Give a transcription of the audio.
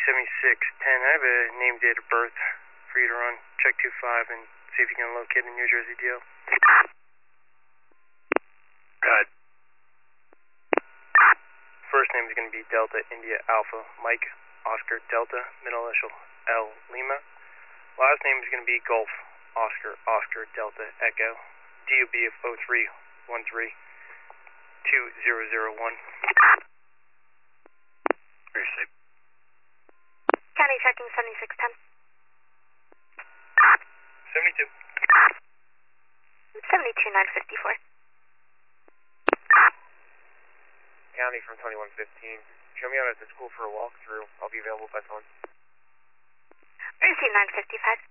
7610. I have a name, date of birth for you to run. Check 25 and see if you can locate a New Jersey deal. Good. First name is going to be Delta India Alpha Mike Oscar Delta, middle initial L Lima. Last name is going to be Golf Oscar Oscar Delta Echo, DOB of 0313 2001. Very safe. County checking 7610. 72. 72954. County from 2115. Show me out at the school for a walkthrough. I'll be available by phone. Receive 955.